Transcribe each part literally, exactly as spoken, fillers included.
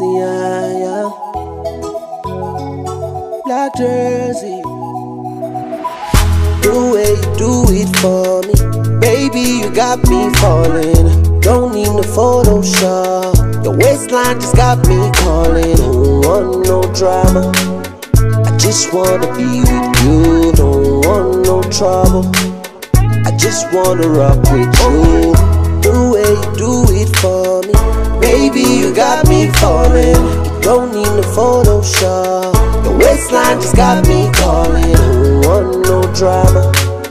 See, yeah, yeah. Black jersey. The way you do it for me, baby, you got me falling. Don't need no Photoshop. Your waistline just got me calling. Don't want no drama. I just wanna be with you. Don't want no trouble. I just wanna rock with you. The way you do it for me, baby, you got me falling. Don't need no Photoshop. Your waistline just got me calling. Don't want no drama.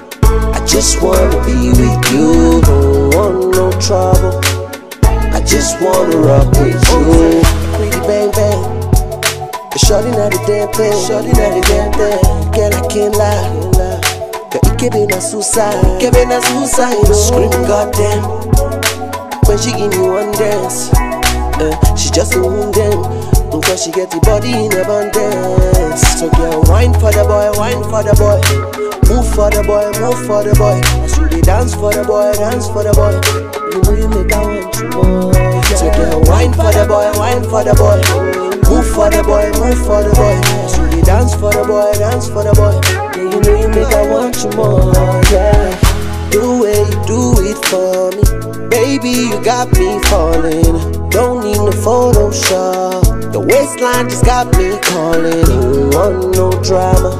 I just wanna be with you. Don't want no trouble. I just wanna rock with you. Pretty bang bang. Shorty not the damn thing. Shorty not the damn thing. Girl, I can't lie. Girl, it can be na suicide. It can be na suicide. Screaming goddamn when she give me one dance. Uh, she just a wounded because she get the body in abundance. So girl, wine for the boy, wine for the boy. Move for the boy, move for the boy. As you dey dance for the boy, dance for the boy. You know you make I want you more. So girl, wine for the boy, wine for the boy. Move for the boy, move for the boy. As you dey dance for the boy, dance for the boy. Yeah, you know you make I want you more. Yeah, the way you do it for me, baby, you got me falling. Don't need no Photoshop. The waistline just got me calling. Don't want no drama.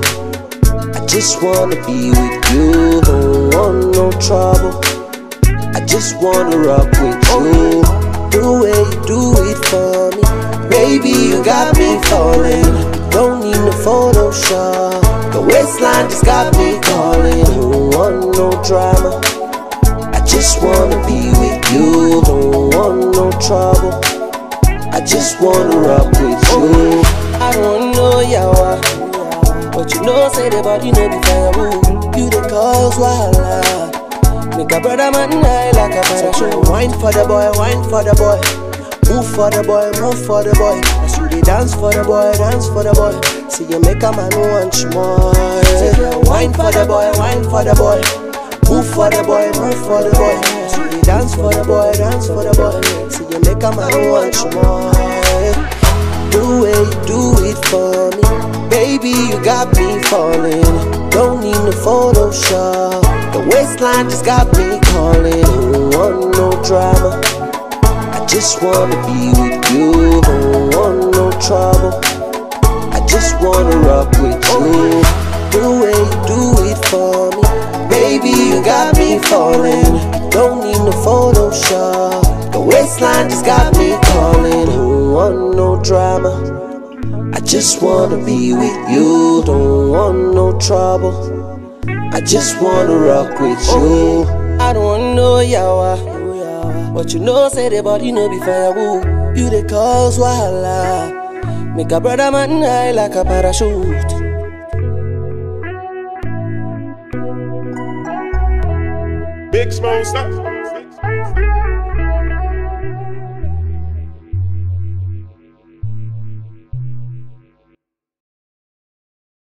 I just wanna be with you. Don't want no trouble. I just wanna rock with you. The way you do it for me, baby, you got me falling. Don't need no Photoshop. The waistline just got me calling. Don't want no drama. I just wanna be with you. Don't want no trouble. I just wanna rock with you. I don't know yawa, but you know say the body no be firewood. You the cause wahala. Make a brother man high like a parachute. Wine for the boy, wine for the boy. Move for the boy, move for the boy. As you dey dance for the boy, dance for the boy. See you make a man want you more. Yeah. Wine for the boy, wine for the boy. Move for the boy, move for the boy. As you dey dance for the boy, dance for the boy. See you make a man want you more. Yeah. The way you do it for me, baby, you got me falling. Don't need no Photoshop. The waistline just got me calling. Don't want no drama. I just wanna be with you. Don't want no trouble. I just wanna rock with you. The way you do it for me, baby, you got me falling. Don't need no Photoshop. The waistline just got me calling. Don't want no drama. I just wanna be with you. Don't want no trouble. I just wanna rock with you. I don't want no yawa, but you know say the body no be firewood. You the cause wahala. Make a brother man high like a parachute. Big Smoke, stop.